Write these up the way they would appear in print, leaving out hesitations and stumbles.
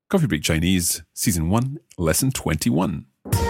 Coffee Break Chinese, Season 1, Lesson 21.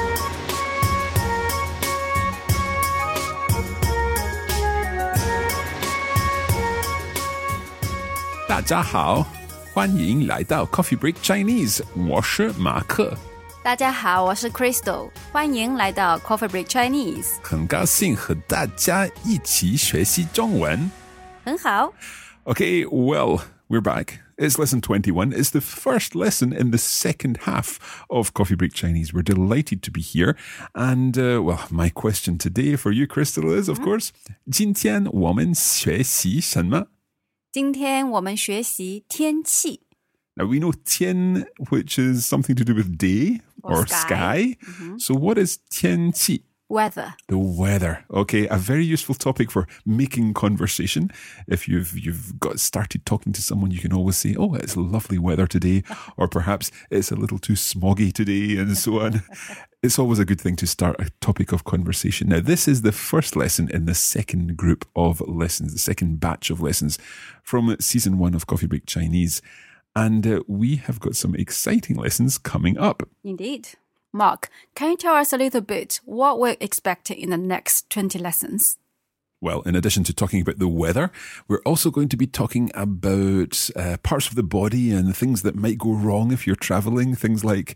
大家好，欢迎来到 Coffee Break Chinese， 我是马克。 大家好，我是 Crystal， 欢迎来到 Coffee Break Chinese。 很高兴和大家一起学习中文。 很好。 Okay, well, we're back. It's lesson 21. It's the first lesson in the second half of Coffee Break Chinese. We're delighted to be here. And, well, my question today for you, Crystal, is, of course, 今天我们学习什么？ 今天我们学习天气。 Now, we know 天, which is something to do with day or sky. So what is 天气? Weather. The weather. Okay, a very useful topic for making conversation. If you've got started talking to someone, you can always say, oh, it's lovely weather today, or perhaps it's a little too smoggy today, and so on. It's always a good thing to start a topic of conversation. Now, this is the first lesson in the second group of lessons, the second batch of lessons from Season 1 of Coffee Break Chinese. And we have got some exciting lessons coming up. Indeed. Mark, can you tell us a little bit what we're expecting in the next 20 lessons? Well, in addition to talking about the weather, we're also going to be talking about parts of the body and things that might go wrong if you're traveling, things like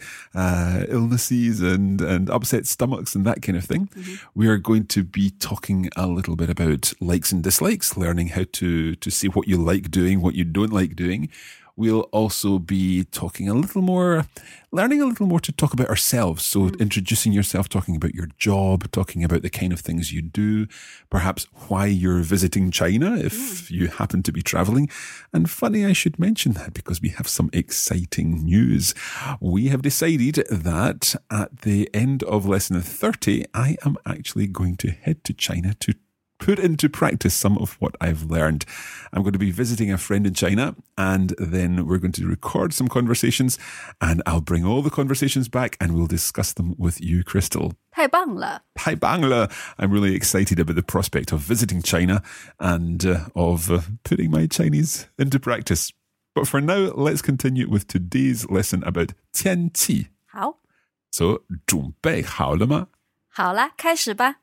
illnesses and upset stomachs and that kind of thing. We are going to be talking a little bit about likes and dislikes, learning how to see what you like doing, what you don't like doing. We'll also be talking learning a little more to talk about ourselves. So introducing yourself, talking about your job, talking about the kind of things you do, perhaps why you're visiting China if you happen to be traveling. And funny I should mention that because we have some exciting news. We have decided that at the end of lesson 30, I am actually going to head to China to put into practice some of what I've learned. I'm going to be visiting a friend in China, and then we're going to record some conversations, and I'll bring all the conversations back and we'll discuss them with you, Crystal. 太棒了。 太棒了. I'm really excited about the prospect of visiting China and of putting my Chinese into practice. But for now, let's continue with today's lesson about 天气. 好。 So, 准备好了吗？ 好啦，开始吧。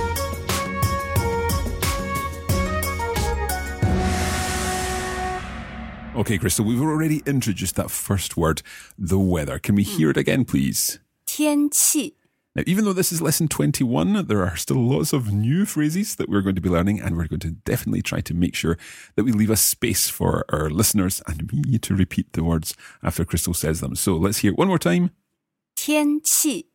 Okay, Crystal, we've already introduced that first word, the weather. Can we hear it again, please? 天气。 Now, even though this is lesson 21, there are still lots of new phrases that we're going to be learning, and we're going to definitely try to make sure that we leave a space for our listeners and me to repeat the words after Crystal says them. So let's hear it one more time. 天气。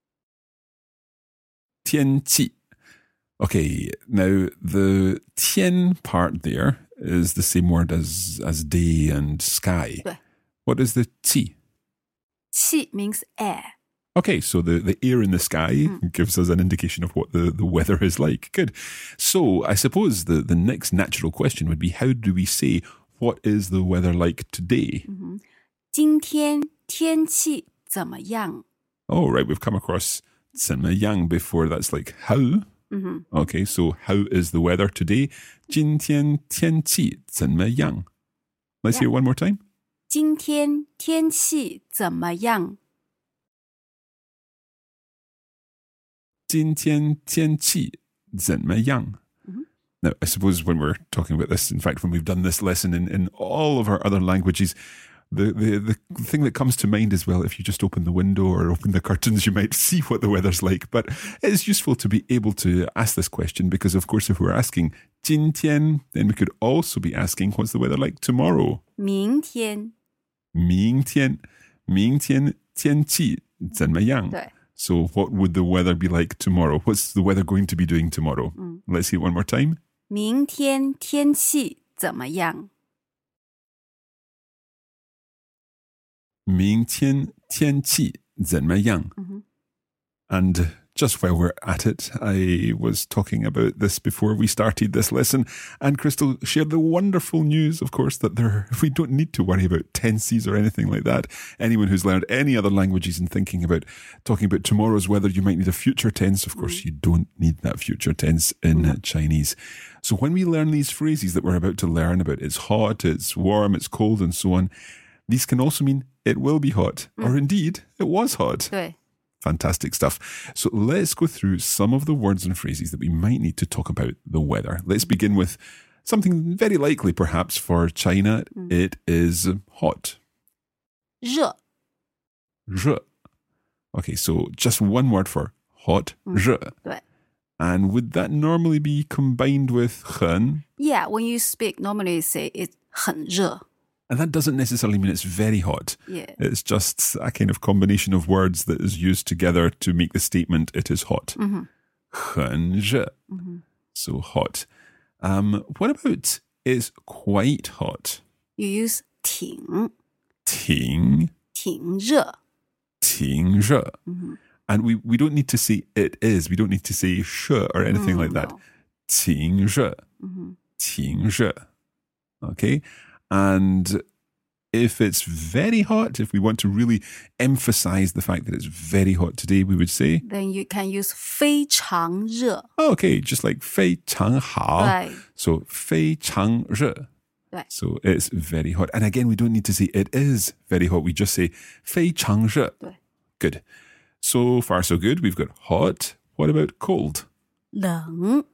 天气. Okay, now the 天 part there is the same word as day and sky. 对。 What is the 气? 气 means air. Okay, so the air in the sky gives us an indication of what the weather is like. Good. So I suppose the next natural question would be, how do we say, what is the weather like today? 今天天气怎么样? Oh, right, we've come across 怎么样 before. That's like how. Okay, so how is the weather today? 今天天气怎么样? Let's hear it one more time. 今天天气怎么样? 今天天气怎么样? Now, I suppose when we're talking about this, in fact, when we've done this lesson in all of our other languages, the thing that comes to mind is, well, if you just open the window or open the curtains, you might see what the weather's like. But it's useful to be able to ask this question because, of course, if we're asking 今天, then we could also be asking, what's the weather like tomorrow? 明天。 明天天气怎么样? 对。 So what would the weather be like tomorrow? What's the weather going to be doing tomorrow? Let's hear it one more time. 明天天气怎么样? 明天天气怎么样? And just while we're at it, I was talking about this before we started this lesson, and Crystal shared the wonderful news, of course, that we don't need to worry about tenses or anything like that. Anyone who's learned any other languages and thinking about talking about tomorrow's weather, you might need a future tense. Of course, you don't need that future tense in Chinese. So when we learn these phrases that we're about to learn about, it's hot, it's warm, it's cold, and so on, These can also mean it will be hot, or indeed, it was hot. 对 Fantastic stuff. So let's go through some of the words and phrases that we might need to talk about the weather. Let's begin with something very likely, perhaps, for China. It is hot. 热热. Okay, so just one word for hot. 热. 对 And would that normally be combined with 很? Yeah, when you speak, normally you say it's 很热 And that doesn't necessarily mean it's very hot. Yeah. It's just a kind of combination of words that is used together to make the statement it is hot. 很热. So hot. What about it's quite hot? You use 挺挺热挺热. And we don't need to say it is. We don't need to say 热 or anything like that. no. 挺热. 挺热. Okay? And if it's very hot, if we want to really emphasize the fact that it's very hot today, we would say, Then you can use 非常热 okay, just like 非常好. Right. So 非常热. Right. So it's very hot. And again, we don't need to say it is very hot. We just say 非常热. 对 Good. So far, so good. We've got hot. What about cold? 冷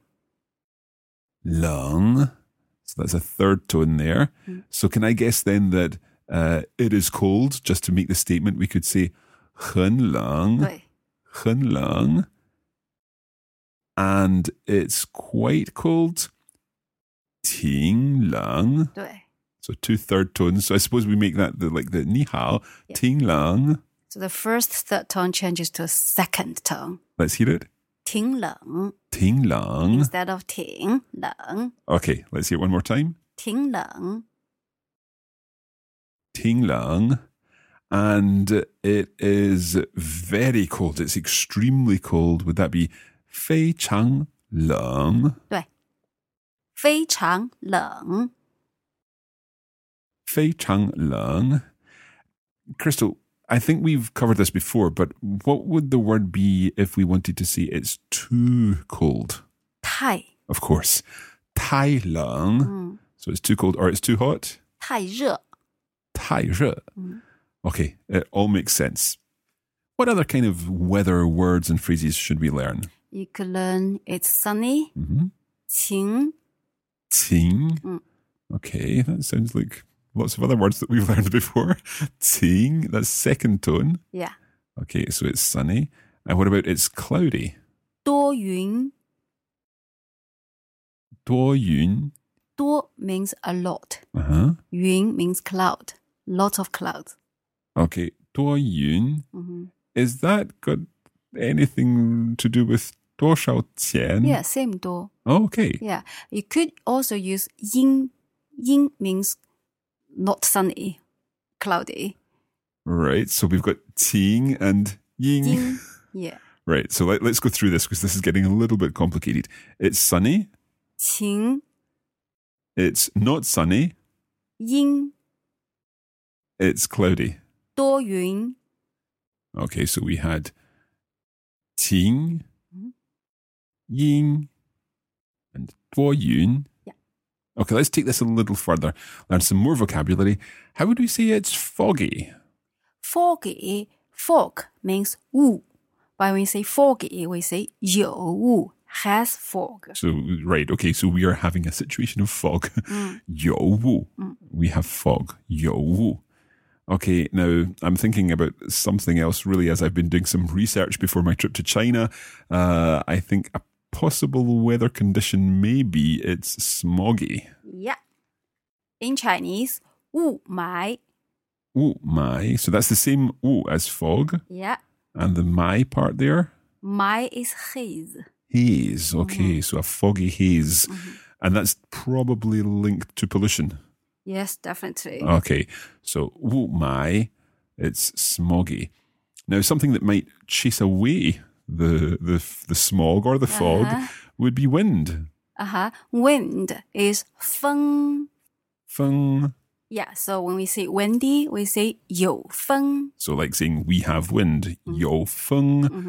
冷. So that's a third tone there. So can I guess then that it is cold? Just to make the statement, we could say 很冷. 对很冷. And it's quite cold. 挺冷. 对 So two third tones. So I suppose we make that like the 你好, 挺冷. So the first third tone changes to a second tone. Let's hear it. 挺冷挺冷. instead of 挺冷 Okay, let's hear it one more time. 挺冷挺冷. And it is very cold. It's extremely cold. Would that be 非常冷? 对非常冷非常冷. Crystal, I think we've covered this before, but what would the word be if we wanted to say it's too cold? 太 Of course. 太冷. So it's too cold or it's too hot? 太热太热. Okay, it all makes sense. What other kind of weather words and phrases should we learn? You could learn it's sunny 晴晴. Okay, that sounds like lots of other words that we've learned before. 晴, that's second tone. Yeah Okay, so it's sunny. And what about it's cloudy? 多云多云. 多 means a lot Uh-huh. 云 means cloud lots of clouds Okay, 多云. Is that got anything to do with 多少钱? Yeah, same 多 Okay. Yeah, you could also use 阴 yin means not sunny, cloudy. Right, so we've got 晴 and 阴. Yin, yeah. Right, so let's go through this because this is getting a little bit complicated. It's sunny. 晴 It's not sunny. 阴 It's cloudy. 多云 Okay, so we had 晴, 阴, and 多云. Yeah. Okay, let's take this a little further. Learn some more vocabulary. How would we say it's foggy? Foggy, fog means 雾 But when we say foggy, we say 有雾 has fog. So, right, okay, so we are having a situation of fog. 有雾. We have fog. 有雾. Okay, now I'm thinking about something else really as I've been doing some research before my trip to China. I think a possible weather condition may be it's smoggy. Yeah. In Chinese, 雾霾. 雾霾. So that's the same 雾 as fog. Yeah. And the 霾part there? 霾is haze. Haze. Okay, so a foggy haze. And that's probably linked to pollution. Yes, definitely. Okay, so 雾霾, it's smoggy. Now, something that might chase away the smog or the fog would be wind. Wind is 风. 风. Yeah, so when we say windy, we say 有风. So like saying we have wind, 有风.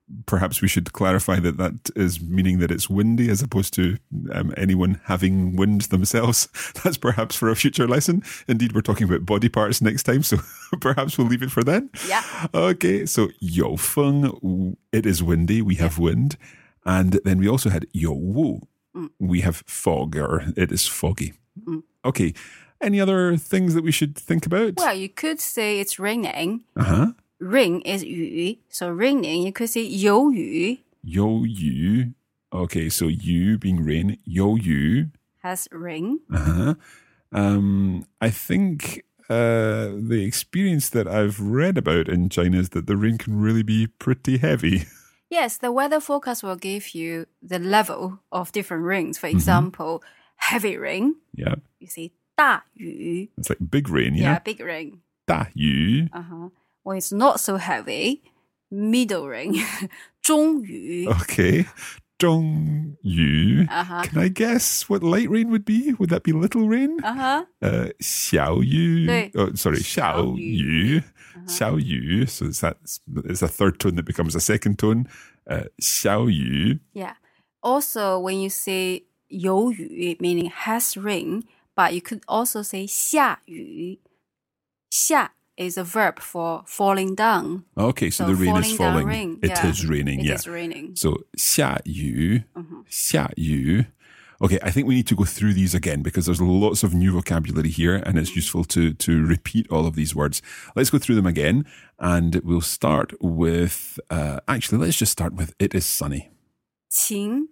perhaps we should clarify that is meaning that it's windy as opposed to anyone having wind themselves. That's perhaps for a future lesson. Indeed, we're talking about body parts next time, so perhaps we'll leave it for then. Yeah. Okay, so 有风, it is windy, we have wind. And then we also had 有雾, we have fog, or it is foggy. Okay, any other things that we should think about? Well, you could say it's raining. Uh-huh. Rain is 雨. So raining, you could say 有雨. 有雨. Okay, so you being rain. 有雨. Has rain. Uh-huh. I think the experience that I've read about in China is that the rain can really be pretty heavy. Yes, the weather forecast will give you the level of different rains. For example, heavy rain. Yeah. You say 大雨. It's like big rain, Yeah, yeah? big rain. 大雨. Uh-huh. When it's not so heavy, middle rain. 中雨. Okay. 中雨. Uh-huh. Can I guess what light rain would be? Would that be little rain? Uh-huh. 小雨. 对. Oh, sorry, 小雨. 小雨. So it's a third tone that becomes a second tone. 小雨. Yeah. Also, when you say 有雨, meaning has rain, but you could also say 下雨. 下 is a verb for falling down. Okay, so So the rain is falling down falling. rain, It yeah. is raining, It yeah. is raining. So 下雨. 下雨. Okay, I think we need to go through these again because there's lots of new vocabulary here and it's useful to repeat all of these words. Let's go through them again and we'll start with, actually, let's just start with it is sunny. 晴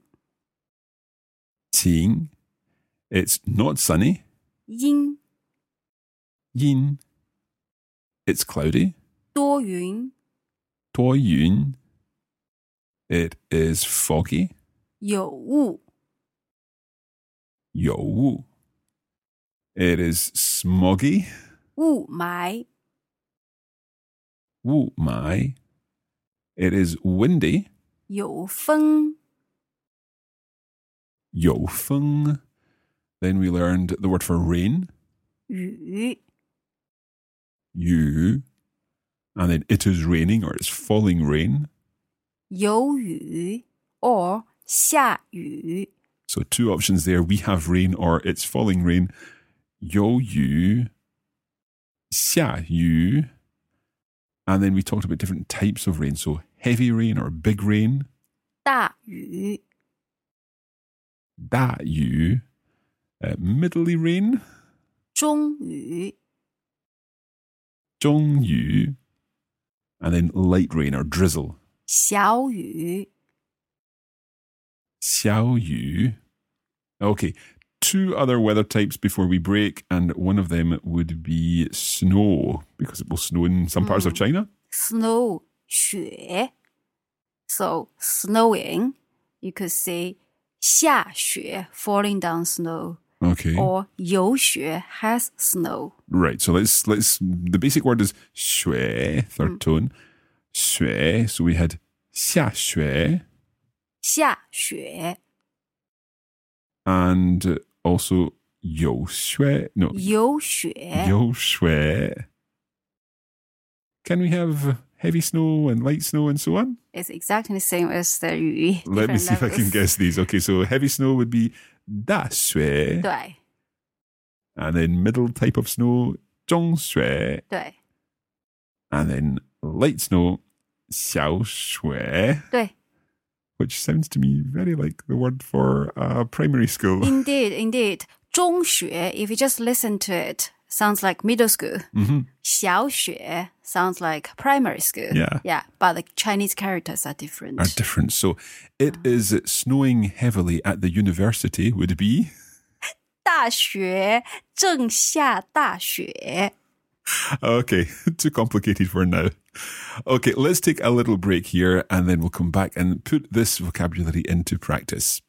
晴. It's not sunny. 阴阴. It's cloudy. 多云多云. It is foggy. 有雾有雾. It is smoggy. 雾霾雾霾. It is windy. 有风有风. Then we learned the word for rain. 雨雨. And then it is raining or it's falling rain. 有雨 or 下雨 So two options there. We have rain or it's falling rain. 有雨. 下雨. And then we talked about different types of rain. So heavy rain or big rain. 大雨大雨. Middly rain. 中雨中雨. And then light rain or drizzle. 小雨 xiao yu. Okay, two other weather types before we break, and one of them would be snow, because it will snow in some parts of China. snow 雪 So snowing, you could say 下雪 falling down snow. Okay. Or 有雪 has snow. Right, so let's the basic word is 雪, third tone. 雪, so we had 下雪. 下雪 And also 有雪. No, 有雪有雪. Can we have heavy snow and light snow and so on? It's exactly the same as the 雨 Let me see if I can guess these. Okay, so heavy snow would be 大雪. 对 And then middle type of snow, 中雪. 对 And then light snow, 小雪. 对 Which sounds to me very like the word for primary school. Indeed 中学 if you just listen to it sounds like middle school. 小学 sounds like primary school. Yeah. But the Chinese characters are different. Are different. So it is snowing heavily at the university would be... 大学正下大雪 Okay, too complicated for now. Okay, let's take a little break here and then we'll come back and put this vocabulary into practice.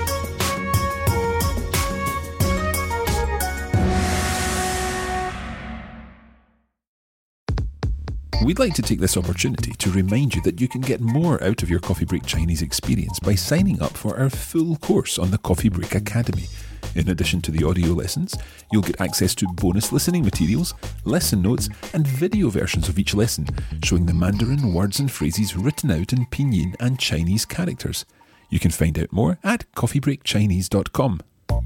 We'd like to take this opportunity to remind you that you can get more out of your Coffee Break Chinese experience by signing up for our full course on the Coffee Break Academy. In addition to the audio lessons, you'll get access to bonus listening materials, lesson notes, and video versions of each lesson, showing the Mandarin words and phrases written out in Pinyin and Chinese characters. You can find out more at coffeebreakchinese.com.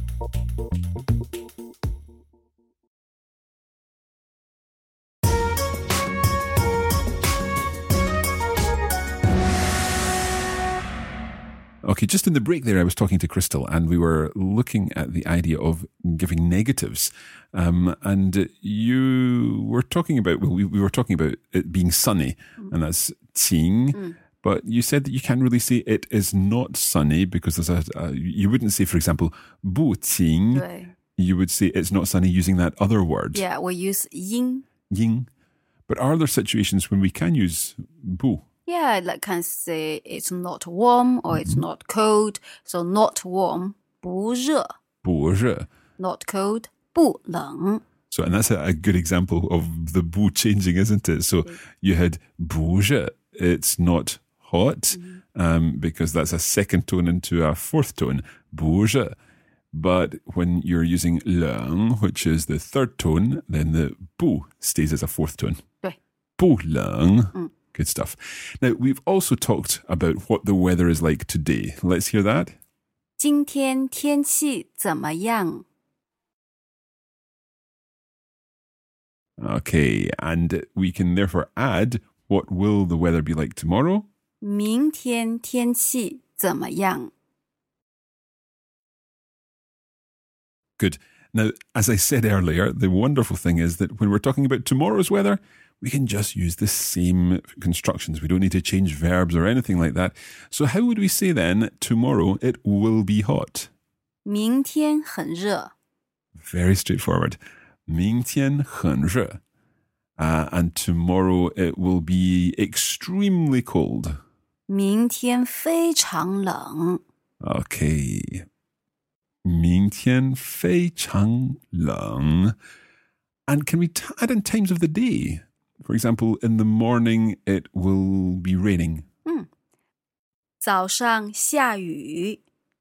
Okay, just in the break there, I was talking to Crystal and we were looking at the idea of giving negatives. And you were talking about, well, we were talking about it being sunny, and that's 晴. But you said that you can't really say it is not sunny because there's you wouldn't say, for example, 不晴. 对. You would say it's not sunny using that other word. Yeah, we use 阴. 阴. But are there situations when we can use 不? Yeah, like can say it's not warm or it's not cold. So not warm, 不热. 不热. Not cold, 不冷. So, and that's a good example of the 不 changing, isn't it? So you had 不热, it's not hot, because that's a second tone into a fourth tone, 不热. But when you're using 冷, which is the third tone, then the 不 stays as a fourth tone. 对. 不冷. Good stuff. Now, we've also talked about what the weather is like today. Let's hear that. 今天天气怎么样? Okay, and we can therefore add, what will the weather be like tomorrow? 明天天气怎么样? Good. Now, as I said earlier, the wonderful thing is that when we're talking about tomorrow's weather, we can just use the same constructions. We don't need to change verbs or anything like that. So how would we say then, tomorrow it will be hot? 明天很热. Very straightforward. 明天很热. And tomorrow it will be extremely cold. 明天非常冷. Okay. 明天非常冷. And can we add in times of the day? For example, in the morning it will be raining. 早上下雨.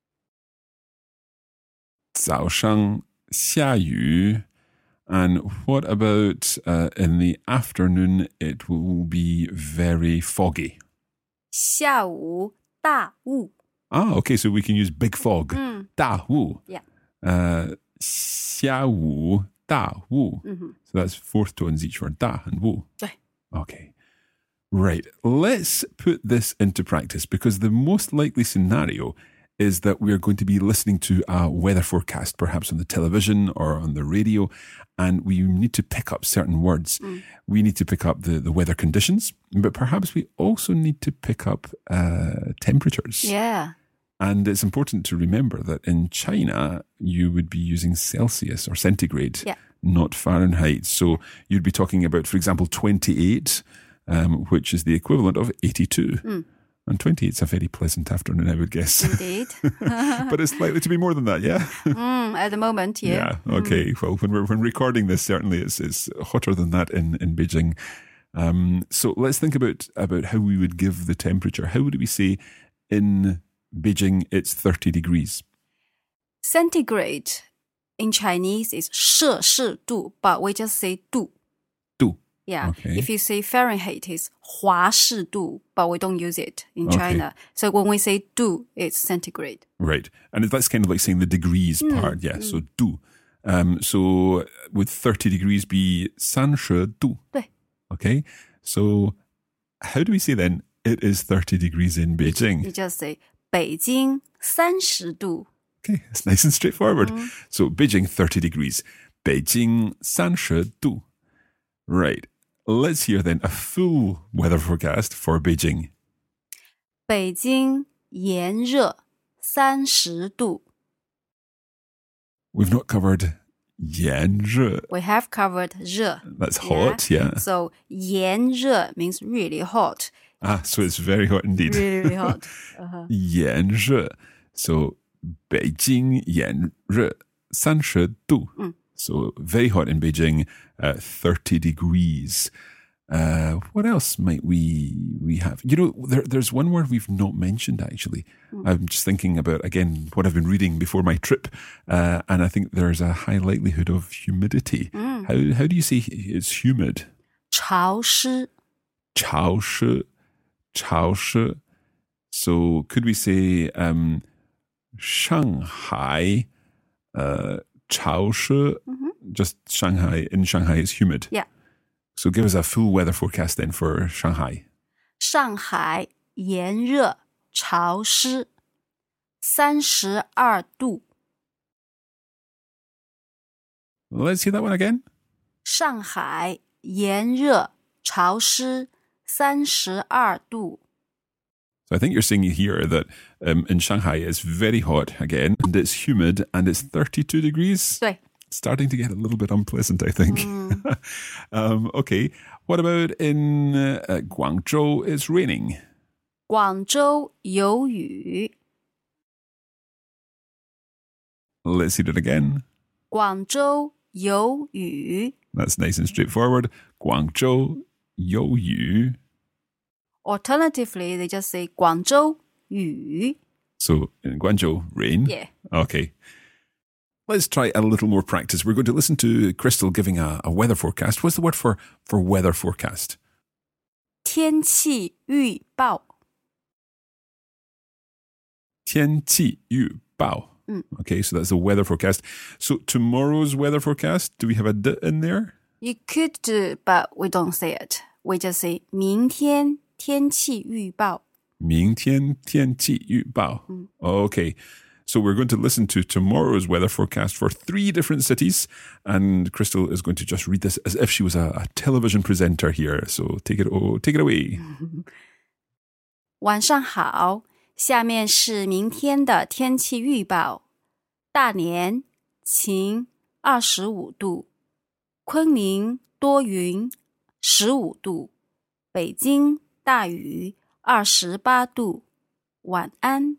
早上下雨. And what about in the afternoon it will be very foggy? 下午大雾. Ah, okay, so we can use big fog. 大雾. Yeah. 下午大雾. So that's fourth tones each word. 大 and 雾. 对. Okay. Right. Let's put this into practice because the most likely scenario is that we're going to be listening to a weather forecast, perhaps on the television or on the radio, and we need to pick up certain words. We need to pick up the weather conditions, but perhaps we also need to pick up temperatures. Yeah. And it's important to remember that in China, you would be using Celsius or centigrade, not Fahrenheit. So you'd be talking about, for example, 28, which is the equivalent of 82. And 28 is a very pleasant afternoon, I would guess. Indeed. But it's likely to be more than that, yeah? At the moment, yeah. Yeah, okay. Well, when recording this, certainly it's hotter than that in Beijing. So let's think about how we would give the temperature. How would we say in Beijing it's 30 degrees? Centigrade in Chinese is 摄氏度, but we just say 度. 度. Yeah. Okay. If you say Fahrenheit, it's 华氏度, but we don't use it in China. So when we say 度, it's centigrade. Right. And that's kind of like saying the degrees part. Yeah. So 度. So would 30 degrees be 30度? 对. Okay. So how do we say then it is 30 degrees in Beijing? You just say 北京30度. Okay. It's nice and straightforward. So Beijing 30 degrees. Beijing 30度. Right. Let's hear then a full weather forecast for Beijing. 北京炎热30度. We've not covered 炎热. We have covered 热. That's hot, yeah. So 炎热 means really hot. So it's very hot indeed. Really hot. 炎热. So 北京炎热30度. So very hot in Beijing, 30 degrees. What else might we have? You know, there's one word we've not mentioned actually. I'm just thinking about, again, what I've been reading before my trip, and I think there's a high likelihood of humidity. How do you say it's humid? 潮湿潮湿 So could we say Shanghai 潮湿 Just Shanghai, in Shanghai is humid. Yeah. So give us a full weather forecast then for Shanghai. 上海炎热潮湿32度 Let's hear that one again. 上海炎热潮湿32度 So I think you're saying here that in Shanghai it's very hot again, and it's humid, and it's 32 degrees. 对 Starting to get a little bit unpleasant, I think. Okay. What about in Guangzhou? It's raining. 广州有雨 Let's hear it again. 广州有雨 That's nice and straightforward. Guangzhou 有雨. Alternatively, they just say 广州雨 So in Guangzhou, rain. Yeah. Okay. Let's try a little more practice. We're going to listen to Crystal giving a weather forecast. What's the word for weather forecast? 天气预报天气预报. Okay, so that's the weather forecast. So tomorrow's weather forecast, do we have a D in there? You could do, but we don't say it. We just say 明天天气预报明天天气预报. Okay. So we're going to listen to tomorrow's weather forecast for 3 different cities, and Crystal is going to just read this as if she was a television presenter here. So take it away. 晚上好，下面是明天的天气预报。大连晴25度，昆明多云15度，北京大雨28度。晚安。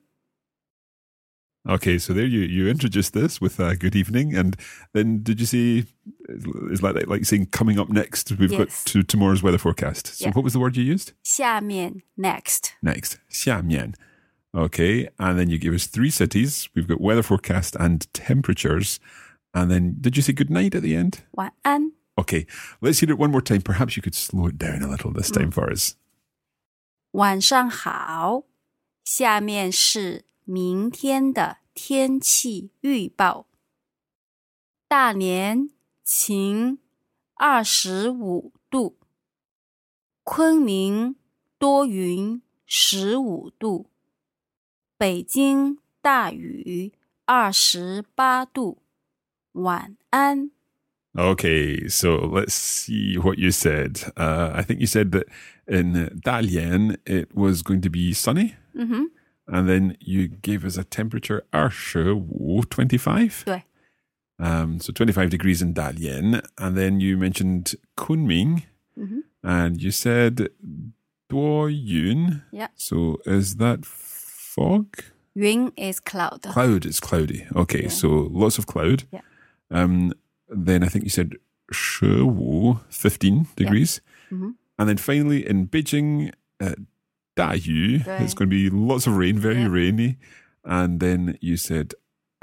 Okay, so there you introduced this with good evening, and then did you say, is like saying coming up next, we've got Yes. to tomorrow's weather forecast. So Yeah. what was the word you used? 下面 next Next, 下面. Okay, and then you gave us 3 cities. We've got weather forecast and temperatures. And then did you say good night at the end? 晚安。 Okay, let's hear it one more time. Perhaps you could slow it down a little this time for us. 晚上好，下面是明天的天气预报。大连晴25度，昆明多云15度，北京大雨28度。晚安。 Okay, so let's see what you said. I think you said that in Dalian it was going to be sunny. And then you gave us a temperature 25. 对 So 25 degrees in Dalian. And then you mentioned Kunming. And you said Duoyun. Yeah. So is that fog? 云 is cloud. Cloud is cloudy. Okay, so lots of cloud. Yeah. Then I think you said Shewu, 15 degrees. And then finally in Beijing, Dayu, it's going to be lots of rain, very rainy. And then you said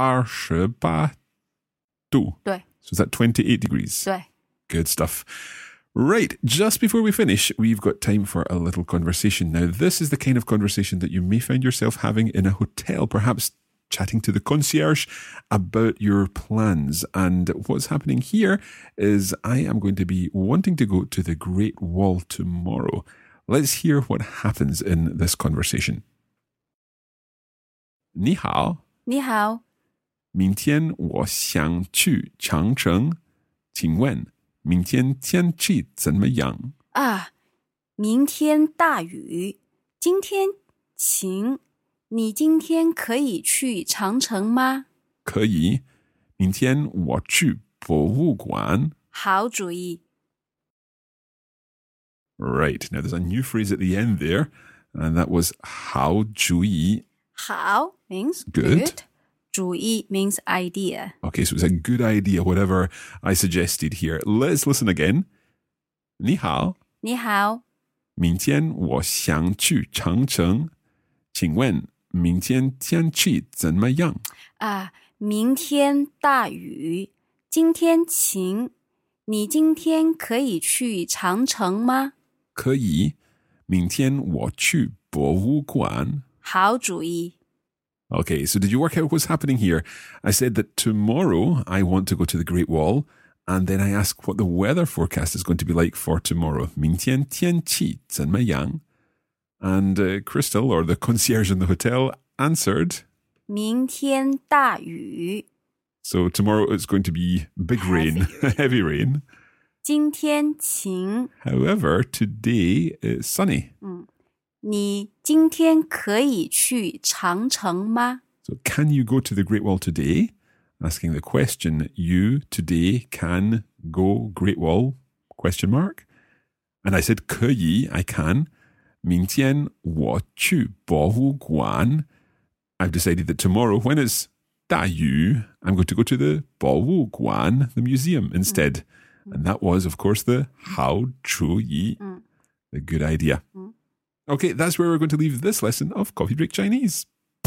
28度. 对 So is that 28 degrees? 对 Good stuff. Right, just before we finish, we've got time for a little conversation. Now, this is the kind of conversation that you may find yourself having in a hotel, perhaps chatting to the concierge about your plans. And what's happening here is I am going to be wanting to go to the Great Wall tomorrow. Let's hear what happens in this conversation. 你好, 你好， 明天我想去长城，请问明天天气怎么样？ 啊，明天大雨，今天晴。你今天可以去长城吗？ 可以，明天我去博物馆。 好主意。 Right, now there's a new phrase at the end there, and that was 好主意. 好 means Good. 主意 means idea. Okay, so it's a good idea, whatever I suggested here. Let's listen again. 你好, 你好， 明天我想去长城，请问明天天气怎么样？ 明天大雨，今天晴。你今天可以去长城吗？ 可以，明天我去博物馆。 好主意。 Okay, so did you work out what's happening here? I said that tomorrow I want to go to the Great Wall, and then I ask what the weather forecast is going to be like for tomorrow. 明天天气怎么样? And Crystal, or the concierge in the hotel, answered, 明天大雨。 So tomorrow it's going to be big rain, heavy rain. 今天晴。 However, today it's sunny. 你今天可以去长城吗？ So can you go to the Great Wall today? Asking the question, you today can go Great Wall? Question mark. And I said, 可以, I can. 明天我去博物馆. I've decided that tomorrow, when it's 大雨, I'm going to go to the 博物馆, the museum, instead. And that was, of course, the 好主意, the good idea. Okay, that's where we're going to leave this lesson of Coffee Break Chinese.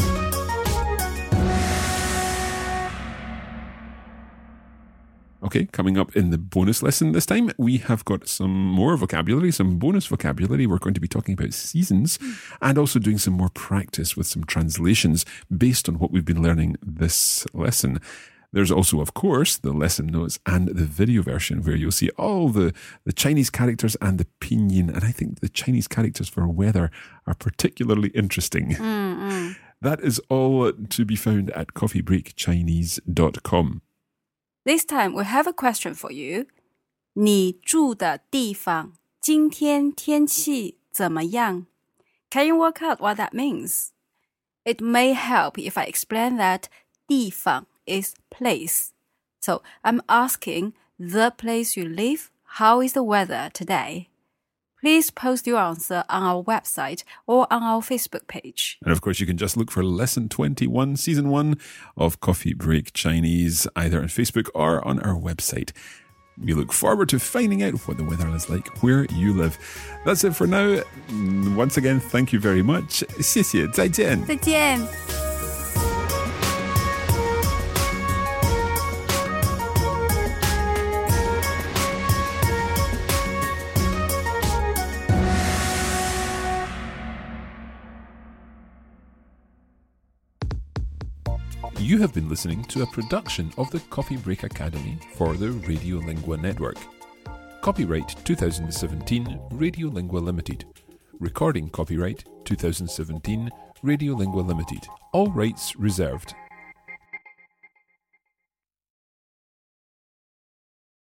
Okay, coming up in the bonus lesson this time, we have got some more vocabulary, some bonus vocabulary. We're going to be talking about seasons and also doing some more practice with some translations based on what we've been learning this lesson. There's also, of course, the lesson notes and the video version where you'll see all the Chinese characters and the pinyin. And I think the Chinese characters for weather are particularly interesting. That is all to be found at coffeebreakchinese.com. This time we have a question for you. 你住的地方今天天气怎么样? Can you work out what that means? It may help if I explain that 地方 is place. So I'm asking the place you live, how is the weather today? Please post your answer on our website or on our Facebook page. And of course, you can just look for Lesson 21, Season 1 of Coffee Break Chinese, either on Facebook or on our website. We look forward to finding out what the weather is like where you live. That's it for now. Once again, thank you very much. 谢谢，再见。 再见。 You have been listening to a production of the Coffee Break Academy for the Radiolingua Network. Copyright 2017 Radiolingua Limited. Recording copyright 2017 Radiolingua Limited. All rights reserved.